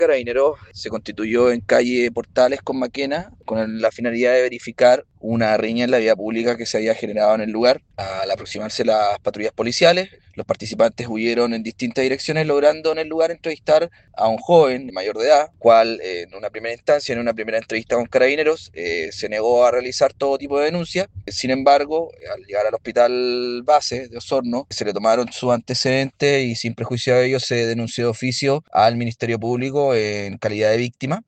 Carabineros se constituyó en calle Portales con Maquena con la finalidad de verificar una riña en la vía pública que se había generado en el lugar. Al aproximarse las patrullas policiales, los participantes huyeron en distintas direcciones, logrando en el lugar entrevistar a un joven mayor de edad, cual en una primera instancia, en una primera entrevista con Carabineros, se negó a realizar todo tipo de denuncia. Sin embargo, al llegar al hospital base de Osorno, se le tomaron sus antecedentes y sin prejuicio de ello se denunció de oficio al Ministerio Público en calidad de víctima.